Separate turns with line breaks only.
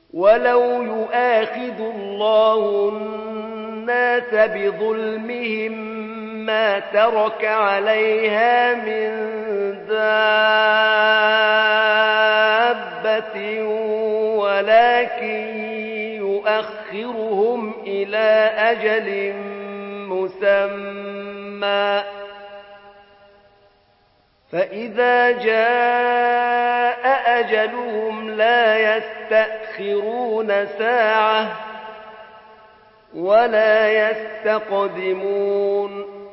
ولو يؤاخذ الله الناس بظلمهم ما ترك عليها من دابة ولكن يؤخرهم إلى أجل مسمى فإذا جاء أجلهم لا يستأخرون ساعة ولا يستقدمون